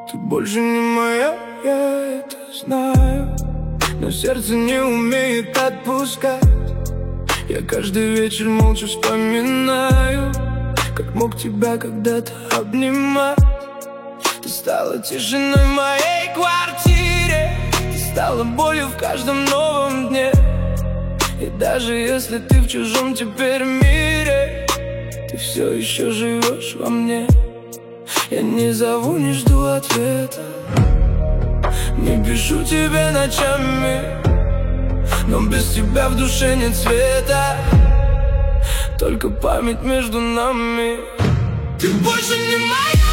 Ты больше не моя, я это знаю, но сердце не умеет отпускать. Я каждый вечер молча вспоминаю, как мог тебя когда-то обнимать. Ты стала тишиной в моей квартире, ты стала болью в каждом новом дне. И даже если ты в чужом теперь мире, ты все еще живешь во мне. Я не зову, не жду ответа, не пишу тебе ночами, но без тебя в душе нет света, только память между нами. Ты больше не моя,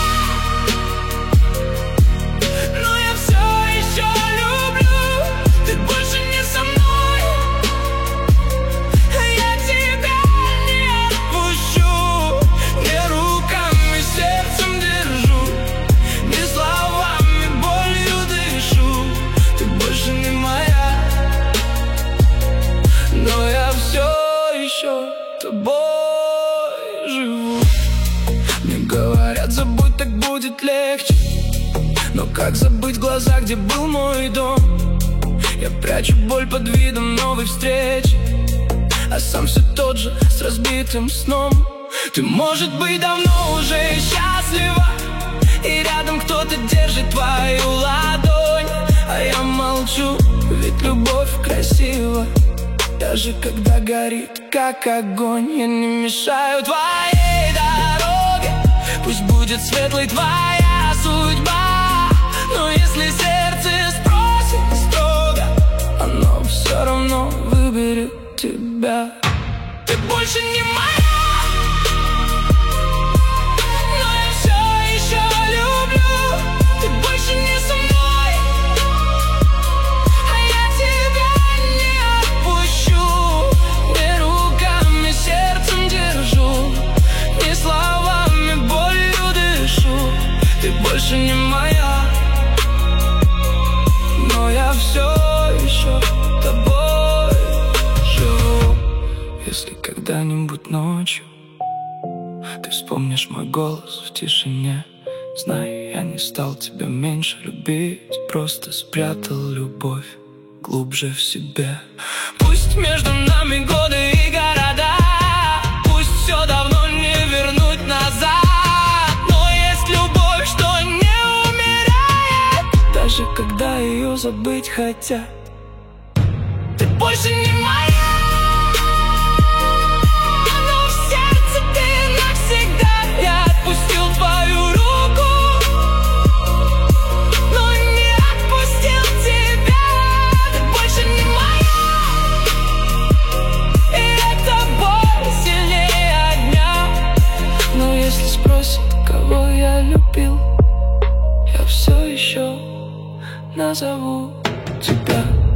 но я все еще люблю. Ты больше не со мной, я тебя не отпущу. Не руками, сердцем держу, не словами, болью дышу. Ты больше не моя, но я все еще тобой живу. Мне говорят, забудь, так будет легче, но как забыть глаза, где был мой дом? Я прячу боль под видом новой встречи, а сам все тот же, с разбитым сном. Ты, может быть, давно уже счастлива, и рядом кто-то держит твою ладонь, а я молчу, ведь любовь красива, даже когда горит, как огонь. Я не мешаю твоей дороге, пусть будет светлой твоя судьба, но если сердце спросит строго, оно все равно выберет тебя. Ты больше не моя, но я все еще люблю. Ты больше не со мной, а я тебя не отпущу. Не руками, сердцем держу, не словами, болью дышу. Ты больше не моя, но я все еще тобой живу. Если когда-нибудь ночью ты вспомнишь мой голос в тишине, знай, я не стал тебя меньше любить, просто спрятал любовь глубже в себе. Пусть между нами годы и города, пусть все давно не вернуть назад, но есть любовь, что не умирает, даже когда ее забыть хотят. Ты больше не моя, но в сердце ты навсегда. Я отпустил твою руку, но не отпустил тебя. Ты больше не моя, и эта боль сильнее огня. Но если спросят, кого я любил, я все еще назову тебя.